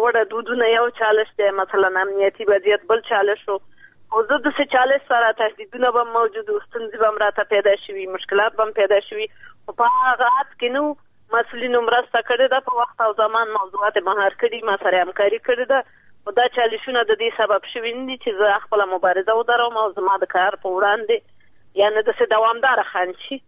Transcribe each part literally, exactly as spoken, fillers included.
ناوړه دودونه یو چالش دی، مثلا امنیتي وضعیت بل چالش شو، او زه داسې چالش سره تهدیدونه به موجود وو، ستونزې به هم راته پیدا شوي، مشکلات به هم پیدا شوي، خو په هغه حد کې نه وو. مسؤلینو مرسته کړې ده، په وخت او زمان موضوعات مهار کړي، ما سره همکاري کړې ده، خو دا چالشونه د دې سبب شوي نه دي چې زه خپله مبارزه ودروم او زما د کار په وړاندې یعنې داسې دوامداره خنډ شي.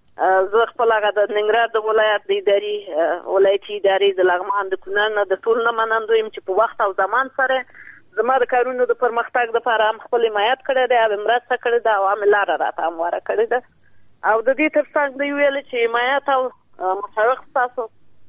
زه خپل هغه د ننګرهار د ولایت د ادارې ولایتي ادارې د لغمان د کونړ نه د ټول نه منندوی یم چې په وخت او زمان سره زما د کارونو د پرمختګ لپاره هم خپل حمایت کړی دی او مرسته کړې ده او هم لاره راته همواره کړې ده. او د دې تر څنګ دوی ویل چې حمایت او مشوق ستاسو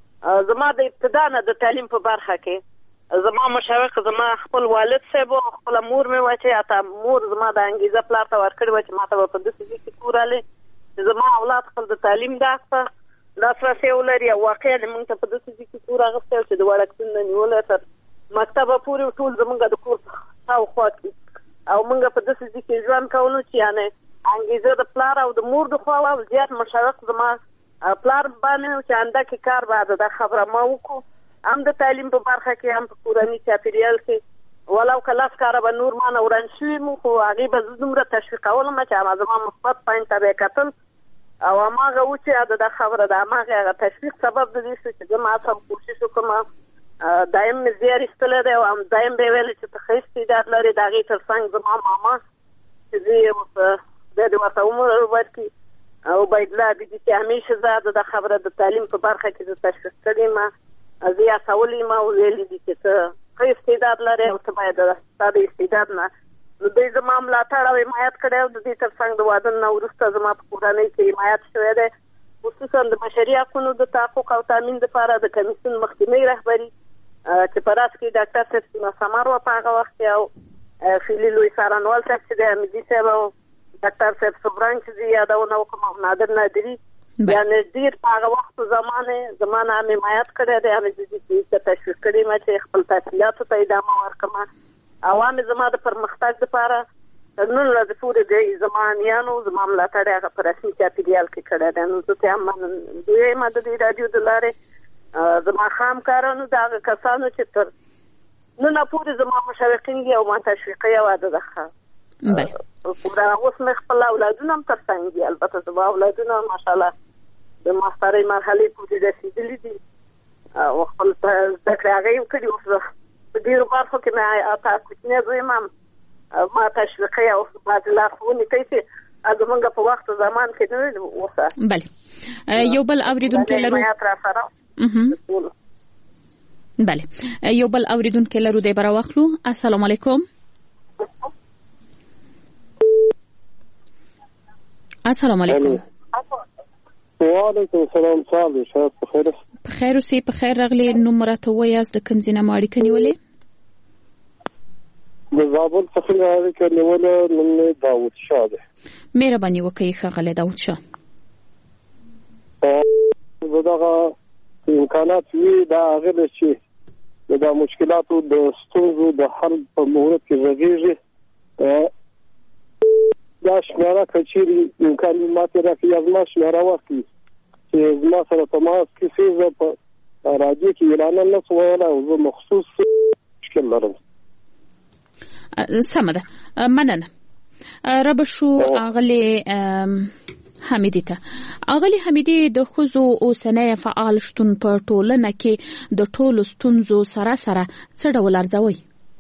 زما د ابتدا نه د تعلیم په برخه کې زما مشوق زما خپل والد صاحب او خپل مور مې وه چې حتی مور زما د انګیزه پلار ته ورکړې وه چې ما ته به په داسې ځای کې کورالې چې زما اولاد خپل د تعلیم ډاګ ته لاسرسی ولري او واقعا موږ ته په داسې ځای کې کور اخیستی و چې د وړکتون نه نیولی تر مکتبه پورې ټول زمونږ د کور شاوخوا کې او موږ په داسې ځای کې ژوند کولو چې یعنې انګیزه د پلار او د مور د خوا او زیات مشوق زما پلار باندې چې اندکې کار باید دا خبره ما وکړو، هم د تعلیم په برخه کې هم په کورني چاپېریال کې ولو که لاس کاره به نور ما نه وران شوي مو، خو هغې به زه دومره تشویقولم چې زما مثبت پوینټ ته به یې کتل او هماغه و چې دا خبره د هماغې هغه تشویق سبب د دې شو چې زه ما هڅه کوشش وکړم دایم مې زیار ایستلی دی او هم دایم به یې ویلې چې ته ښه استعداد لرې، د هغې تر څنګ زما ماما چې زه یې بیا دې ورته عمر ورکړي او عبیدالله بیبي چې همیشه زه د خبره د تعلیم په برخه کې زه تشویق کړې یم، زه یې هڅولې یم او ویلي دي چې ته ښه استعداد لرې او ته باید ستا د استعداد نه نو دوی زما ملاتړ او حمایت کړی او د دې تر څنګ د واده نه وروسته زما په کورنۍ کې حمایت شوی دی، خصوصا د بشري حقونو د تحقق او تامین لپاره د کمیسیون مخکینۍ رهبري چې په راس کې ډاکټر صاحب سیمه سمر وه په هغه وخت کې او فیلي لوی څارنوال صاحب چې دی حمیدي صاحب او ډاکټر صاحب صبران چې زه یادونه وکړم او نادر نادري یعنې ډېر په هغه وخت زمانې زما نه هم حمایت کړی دی، هم یې ته تشویق کړی یم چې خپل تحصیلاتو ته ادامه ورکړم او هم زما د پرمختګ لپاره تر نن ورځې پورې دی زما نیانو زما ملاتړ یې هغه په رسمي چاپېریال کې کړی دی. نو زه ته هم منندویه یم د دې راډیو د لارې زما ښه همکارانو د هغه کسانو چې تر ننه پورې زما مشوقین دي او ما تشویقوي او واده ده ښه پوره. اوس مې خپل اولادونه هم تر څنګ دي، البته زما اولادونه ماشاءالله د ماسترۍ مرحلې پورې رسېدلي دي او خپل زده کړې هغه یې کړي. اوس په ډېرو برخو کې مې اته کوچنی زوی هم ما تشویقوي او بعضې لارښوونې کوي چې زمونږ په وخت زمان کې نه وي اوسه. بله یو بل اورېدونکی لرو بله یو بل اورېدونکی لرو دی به راواخلو. السلام علیکم. السلام علیکم. وعلیکم السلام. صاحب شاید بخیر بخیر اوسئ. بخیر راغلی. نوم راته ووایاست، د کوم ځای نه مو اړیکه نیولې؟ د زابل څخه مې اړیکه نیولې. نوم مې داود شاه دی. مهرباني وکړئ ښاغلی داود شاه. زه دغه امکانات وي دا هغه ده چې د مشکلاتو د ستونزو د حل په مورد کې غږېږي. دا شمېره که چېرې امکان ماته راکړي یا زما شمېره ورکړي چې زما سره تماس کیسې زه په راډیو کې اعلانه نه شم ویلی او زه مخصوص مشکل لرم. سمه ده، مننه. رابه شو اغلی حمیدی ته. اغلی حمیدی د ښځو اوسنی فعال شتون په ټولنه کې د ټولو ستونزو سره سره څه ډول ارزوي؟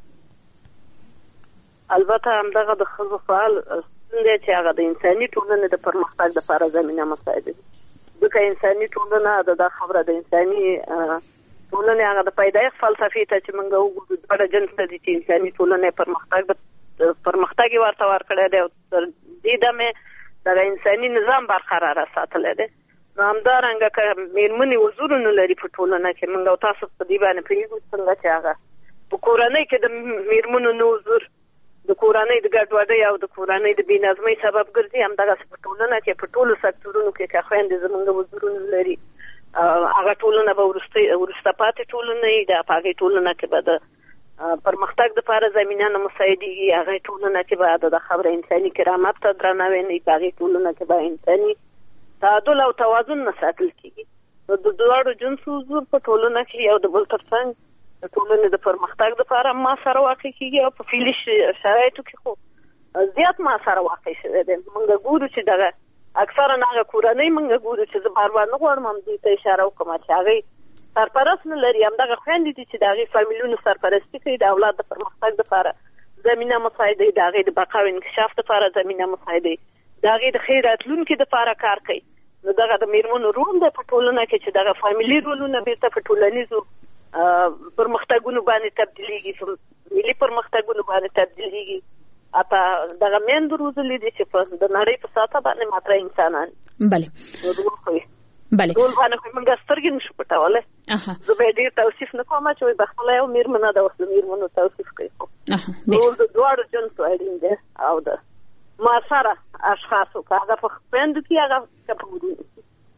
البته همدغه د ښځو فعال ستونزې چې هغه د انساني ټولنې د پرمختګ لپاره زمینه مساعده دي، ځکه انساني ټولنه د خبره د انساني ټولنې هغه د پیدایښت فلسفې ته چې موږ وګورو دواړه جنس ته دي چې انساني ټولنې پرمختګ پرمختګ یې ورته ورکړی دی او تر دې دمې دغه انساني نظام برقراره ساتلی دی. نو همدارنګه که مېرمنې حضور نه لري په ټولنه کې، موږ او تاسو په دې باندې پوهېږو څنګه چې هغه په کورنۍ کې د مېرمنو نه حضور د کورنۍ د ګډوډۍ او د کورنۍ د بې نظمۍ سبب ګرځي. همدغسې په ټولنه کې په ټولو سکتورونو کې که خویندې زموږ حضور نه لري هغه ټولنه به وروسته پاتې ټولنه وي. د هغې ټولنه کې به د پرمختګ لپاره زمینه نه مساعدېږي. هغې ټولنه کې به د خبره انساني کرامت ته درناوی نه وي. په هغې ټولنه کې به انساني تعادل او توازن نه ساتل کېږي. نو د دواړو جنسو حضور په ټولنه کې یو د بل تر څنګ د ټولنې د پرمختګ لپاره ما سره واقع کیږي او په فعلي شرایطو کې خو زیات ما سره واقع شوی دی. موږ ګورو چې دغه اکثره هغه کورنۍ موږ ګورو چې زه بار بار نه غواړم همدې ته اشاره وکړم چې هغې سرپرست نه لري، همدغه خویندې دي چې د هغې فامیلونو سرپرستي کوي، د اولاد د پرمختګ لپاره زمینه مساعدوي، د هغې د بقا او انکشاف لپاره زمینه مساعدوي، د هغې د ښې راتلونکي لپاره کار کوي. نو دغه د میرمنو رول دی په ټولنه کې چې دغه فامیلي رولونه بیرته په ټولنیزو پرمختګونو باندې تبدیلیږي، ملي پرمختګونو باندې تبدیلیږي. اته دغه میندو روزلي دي چې په د نړۍ په ساحه باندې ماته انسانان بله رول کوي. بله ټول باندې خو موږ سترګې نشو پټولی. زه به ډېر توصیف نه کوم چې به خپله یو میرمنه ده اوس د میرمنو توصیف کوي، خو ټول د دواړو جنسو اړین دی او د مؤثره اشخاصو که هغه په خویندو کې هغه که په ورونو کې.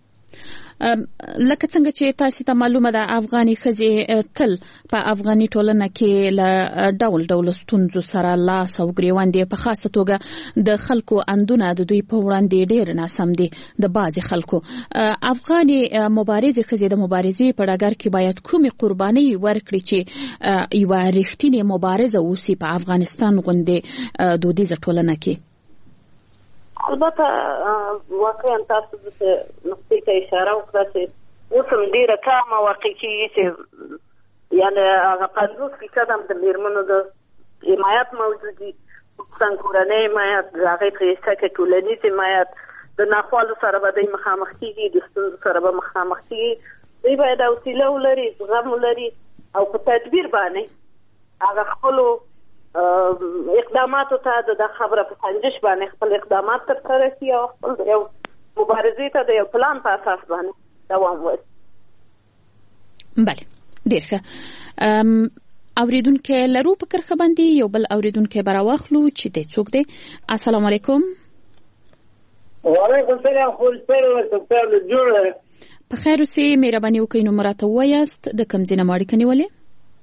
لکه څنګه چې تاسو ته معلومه ده افغاني ښځې تل په افغاني ټولنه کې له ډول ډول ستونزو سره لاس او ګریوان دي، په خاصه توګه د خلکو اندونه د دوی په وړاندې ډېر ناسم دي د بعضې خلکو. افغاني مبارزې ښځې د مبارزې په ډګر کې باید کومې قربانۍ ورکړي چې یوه رښتینې مبارزه اوسي په افغانستان غوندې دودیزه ټولنه کې؟ البته واقعا تاسو د نقطې ته اشاره وکړه چې اوس هم ډېره کمه واقع کېږي چې یعنې هغه پنځوس فیصده هم د میرمنو د حمایت موجود وي، خصوصا کورنۍ حمایت، د هغې په حصه کې ټولنیز حمایت، د ناخوالو سره به دوی مخامخ کېږي، د ستونزو سره به مخامخ کېږي. دوی باید حوصله ولري، زغم ولري او په تدبیر باندې هغه خپلو اقداماتو ته د خبره په سنجش باندې خپل اقدامات ترسره کړي او خپل یو مبارزې ته د یو پلان په اساس باندې دوام ورکړي. بله، ډېر ښه. اوریدونکي لرو په کرښه باندې یو بل اوریدونکي به راواخلو چې دی څوک دی. السلام علیکم. وعلیکم السلام. خو سپېڅل جوړه په خیر اوسئ، مهرباني وکړئ نو مراته ووایاست د کوم ځای نه مو اړیکه نیولې؟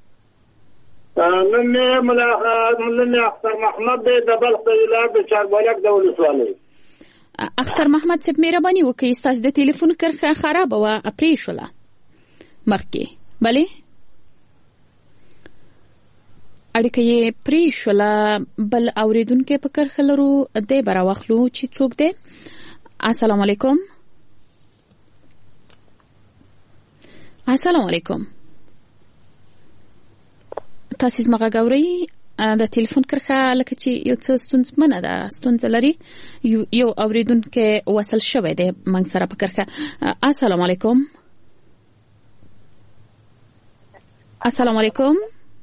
نن ملا نن اختر محمد د بلخ ولایت د چاربالک د ولسوالۍ. اختر محمد صاحب مهرباني وکړئ، ستاسو د ټلیفون کرښه خرابه وه پرې شوله مخکې. بلې اړیکه یې پرې شوله. بل اوریدونکی په کرښه لرو، دی به راواخلو چې څوک دی. السلام علیکم. السلام علیکم. تاسو زما غږ اورئ؟ د ټلیفون کرښه لکه چې یو څه ستونزمنه ده، ستونزه لري. یو اوریدونکی وصل شوی دی موږ سره په کرښه. السلام علیکم. السلام علیکم.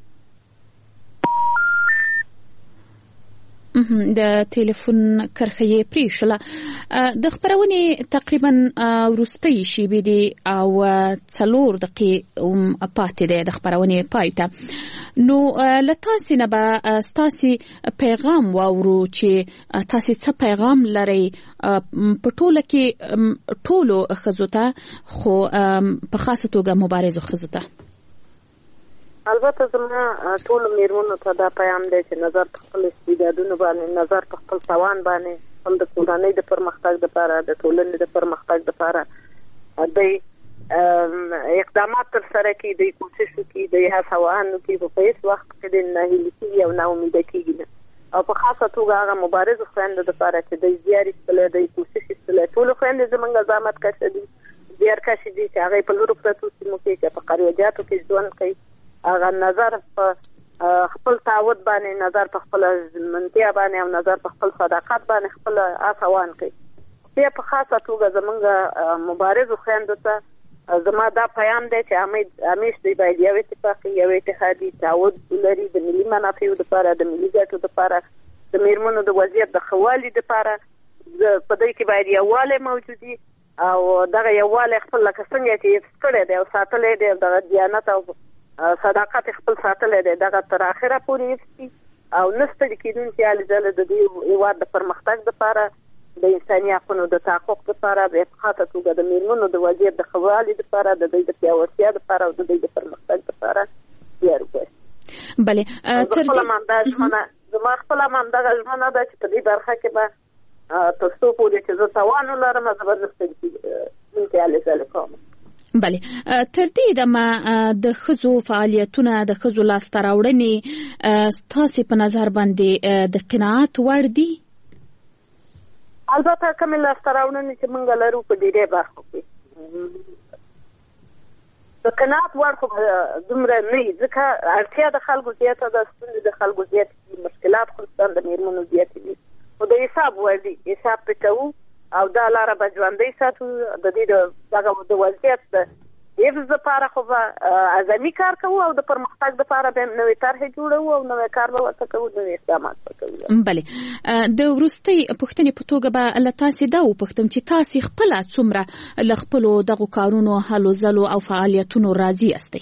د ټلیفون کرښه یې پرې شوله. د خپرونې تقریبا وروستۍ شیبې دي او څلور دقیقې پاتې دی د خپرونې پای ته. نو له تاسې نه به ستاسې پیغام واورو چې تاسې څه پیغام لرئ په ټوله کې ټولو ښځو ته، خو په خاصه توګه مبارزو ښځو ته. البته زما ټولو میرمنو ته دا پیغام دی چې نظر په خپل استعدادونو باندې، نظر په خپل توان باندې، خپل د کورنۍ د پرمختګ لپاره، د ټولنې د پرمختګ لپاره دوی اقدامات ترسره کړي، دوی کوشش وکړي، دوی هڅوان وکړي، په هېڅ وخت کې د ناهیلي کېږي او ناامیده کېږي نه. او په خاصه توګه هغه مبارزو خویندو دپاره چې دوی زیار ایستلی، دوی کوشش ایستلی. ټولو خویندې زموږ زحمت کشه دي، زیار کشې دي چې هغې په لرو پرتو سیمو کې چې په قریجاتو کې ژوند کوي، هغه نظر په خپل تعهد باندې، نظر په خپل ژمنتیا باندې او نظر په خپل صداقت باندې خپل هڅوان کوي. بیا په خاصه توګه زموږ مبارزو خویندو ته زما دا پیغام دی چې همیش دوی باید یو اتفاقي، یو اتحادي تعهد ولري د ملي منافعو دپاره، د ملي ګټو دپاره، د میرمنو د وضعیت د ښه والي دپاره. په دوی کې باید یووالی موجود وي او دغه یووالی خپل لکه څنګه چې حفظ کړی دی او ساتلی دی، دغه دیانت او صداقت خپل ساتلی دی، دغه تر اخره پورې حفظ کړي او نه ستړي کېدونکي هلې ځلې د دې هېواد د پرمختګ دپاره، د انساني حقونو د تحقق لپاره، د خاصه توګه د میرمنو د وضعیت د ښه والي لپاره، د دوی د پیاوړتیا لپاره او د دوی د پرمختګ لپاره زیار وباسي. بلې تر دې زما خپله هم همدغه ژمنه ده چې په دې برخه کې به تر څو پورې چې زه توان ولرم زه به نه ستړي کېدونکې هلې ځلې کوم. بله تر دې دمه د ښځو فعالیتونه د ښځو لاسته راوړنې ستاسې په نظر باندې د قناعت وړ دي؟ البته کومې لاسته راوړنې چې موږ لرو په ډېرې برخو کې د قناعت وړ خو دومره نه وي، ځکه اړتیا د خلکو زیاته ده، ستونزې د خلکو زیاتې دي، مشکلات خصوصا د میرمنو زیاتې دي، خو د حساب وړ دي، حساب پرې کوو او دا لاره به ژوندۍ ساتو. د دې د دغه د وضعیت د حفظ لپاره خو به اعظمي کار کوو او د پرمختګ لپاره به نوې طرحې جوړوو او نوې کار به ورته کوو، نوې اقدامات به کوو. بلې د وروستۍ پوښتنې په توګه به له تاسې دا وپوښتم چې تاسې خپله څومره له خپلو دغو کارونو هلو ځلو او فعالیتونو راضي یاستئ؟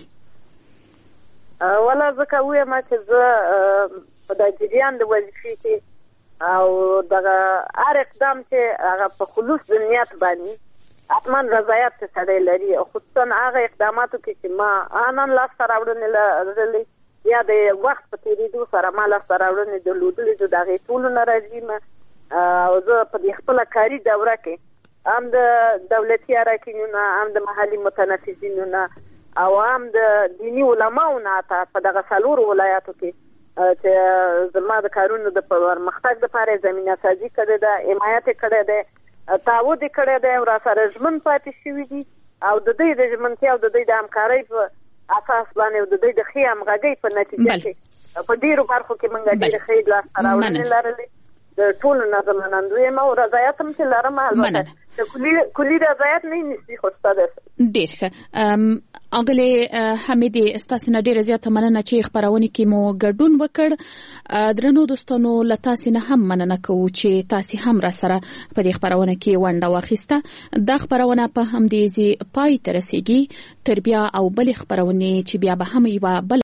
ولا ځکه ووایم چې زه په د جریان د وظیفې کې او دغه هر اقدام چې هغه په خلوص د نیت باندې حتما رضایت ته سړی لري، او خصوصا هغه اقداماتو کې چې ما آنان لاسته راوړنې لرلې یا د وخت په تېرېدو سره ما لاسته راوړنې درلودلې د هغې ټولو نه راضي یم. او زه په دې خپله کاري دوره کې هم د دولتي اراکینو هم د محلي متنفذینو نه او هم د دیني علماو نه حتی په دغه څلورو ولایاتو کې چې زما د کارونو د پرمختګ لپاره زمینه سازي کړې ده، حمایت یې کړی دی، تعهد یې کړی دی او را سره ژمن پاتې شوي دي، او د دوی د ژمنتیا او د دوی د همکارۍ په اساس باندې او د دوی د ښې همغږۍ په نتیجه کې په ډېرو برخو کې موږ ډېرې ښې لاسته راوړنې لرلې. د ټولو نه زه منندوی یم او رضایت هم چې لرم، البته د کلي رضایت نه نیسي، خو ستا ده. ډېر ښه. اغلې حمیدې ستاسې نه ډېره زیاته مننه چې خپرونې کې مو ګډون وکړ. درنو دوستانو له تاسې نه هم مننه کوو چې تاسې هم را سره په دې خپرونه کې ونډه واخیسته. دا خپرونه په همدې ځای پای ته رسیږي. تر بیا او بلې خپرونې چې بیا به هم یوه بله